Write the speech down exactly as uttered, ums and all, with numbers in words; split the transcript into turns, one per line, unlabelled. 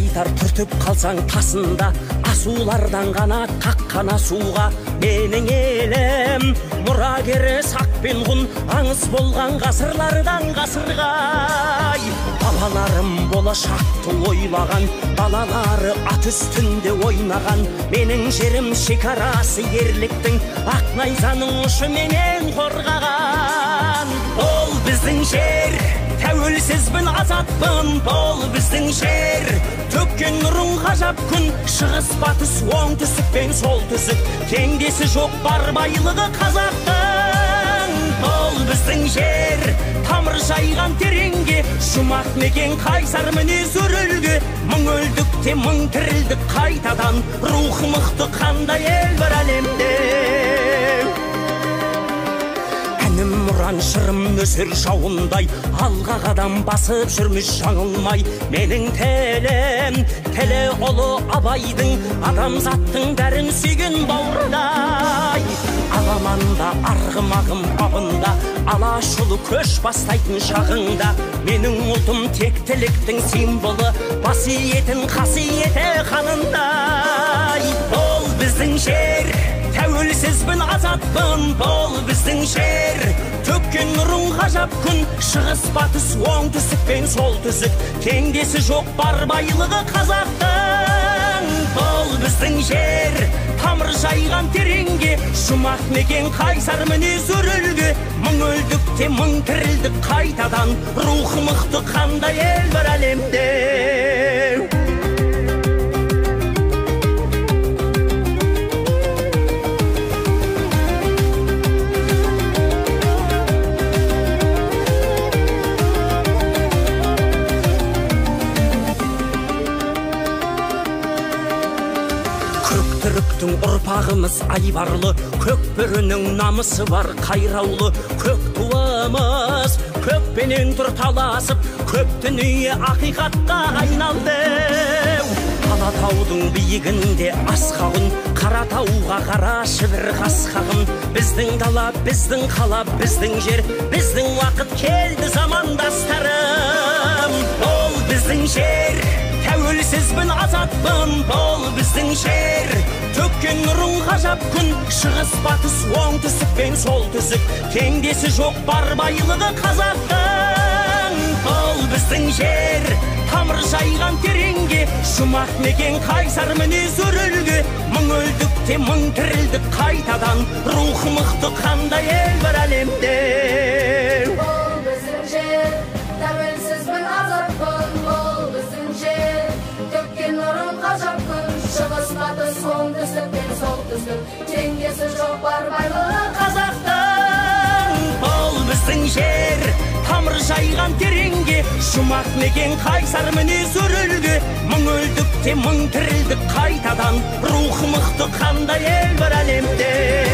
айтар түртіп қалсаң тасында, асулардан ғана қаққан асуға. Менің елім мұрагері сақ пен ғұн, аңыз болған ғасырлардан ғасырға. Балаларым болашақты ойлаған, балалары ат үстінде ойнаған. Менің жерім шекарасы ерліктің, ақ найзаның ұшы менен қорғаған. Ол біздің жер, тәуелсізбін, азатпын, бұл біздің жер. Төккен нұрың ғажап күн, шығыс батыс оңтүстік пен солтүстік, теңдесі жоқ бар байлығы қазақтың. Бұл біздің жер, тамыр жайған тереңге, жұмақ мекен қайсар мінез өрілге. Мың өлдік те мың тірілдік қайтадан, рухы мықты қандай ел бар әлемде. Әнім мұран шырым нөсер жауындай, алға қадам басып жүрміз жаңылмай. Менің телім, телі ұлы Абайдың, адамзаттың бәрін сүйген бауырдай. Аламанда, арғымағым бабында, алашұлы көш бастайтын шағыңда. Менің ұлтым тектіліктің символы, басиетін қасиеті қанындай. Ол біздің жер, тәуелсізбін, азатпын, бұл біздің жер. Төккен нұрың ғажап күн, шығыс батыс оңтүстік пен солтүстік, теңдесі жоқ бар байлығы қазақтың. Бұл біздің жер, тамыр жайған тереңге, жұмақ мекен қайсар мінез өрілге. Мың өлдік те мың тірілдік қайтадан, рухы мықты қандай ел бар әлемде. Түріктің ұрпағымыз айбарлы, көк бөрінің намысы бар қайраулы. Көк туымыз көкпенен тұрталасып, көп дүние ақиқатқа айналды. Алатаудың биігінде асқағын, Қаратауға қарашы бір қасқағын. Біздің дала, біздің қала, біздің жер, біздің уақыт келді замандастарым. Ол біздің жер, тәуелсізбін, азатпын, бұл біздің жер. Төккен нұрың ғажап күн, шығыс батыс оңтүстік пен солтүстік, теңдесі жоқ бар байлығы қазақтың. Бұл біздің жер, тамыр жайған тереңге, жұмақ мекен қайсар мінез өрілге. Мың өлдік те мың тірілдік қайтадан, рухы мықты қандай ел бар әлемде.
Бұл біздің жер, тәуелсізбін, азатпын, бұл біздің жер. Төккен нұрың ғажап күн, шығыс батыс оңтүстік пен солтүстік, теңдесі жоқ бар байлығы
қазақтың. Бұл біздің жер, тамыр жайған тереңге, жұмақ мекен қайсар мінез өрілге. Мың өлдік те мың тірілдік қайтадан, рухы мықты қандай ел бар әлемде.